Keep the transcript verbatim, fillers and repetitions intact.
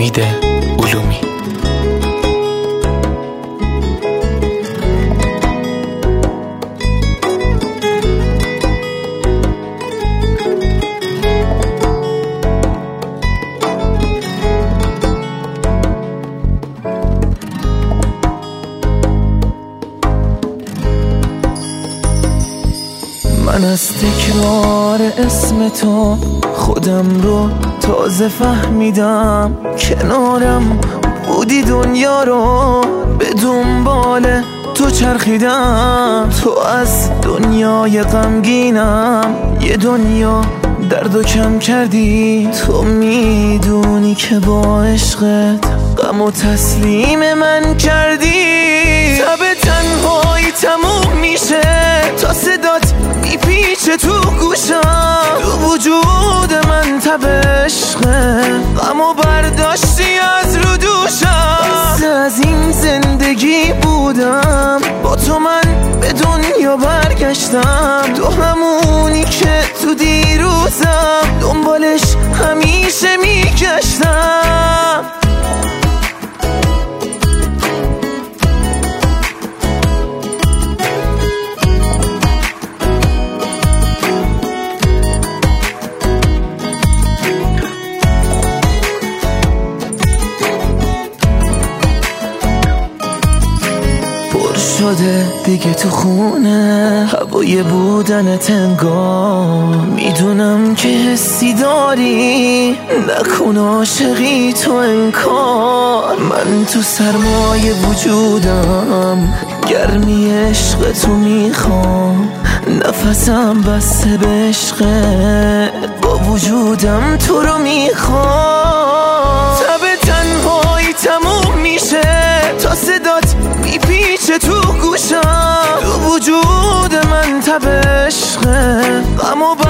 امید علومی. من از تکرار اسم تو خودم رو تازه فهمیدم، کنارم بودی دنیا رو به دنبال تو چرخیدم. تو از دنیای غمگینم یه دنیا درد و کم کردی. تو میدونی که با عشقت غم و تسلیم من کردی. شب تنهایی تموم میشه تا صدات میپیچه تو گوشم. تو وجود من تب عشقه، غم و برداشتی از رو دوشم. بس از این زندگی بودم با تو، من به دنیا برگشتم. تو همونی که تو دیروزم دنبالش همیشه میگشتم. شده دیگه تو خونه هوای بودنت انگار. میدونم که حسی داری، نکن عاشقی تو انکار. من تو سرمایه وجودم، گرمی عشق تو میخوام. نفسم بسته به عشقت، با وجودم تو رو میخوام. شب تنهایی تموم میشه تا صدات میپیچه تو گوشم. تو وجود من تب عشقه، غم و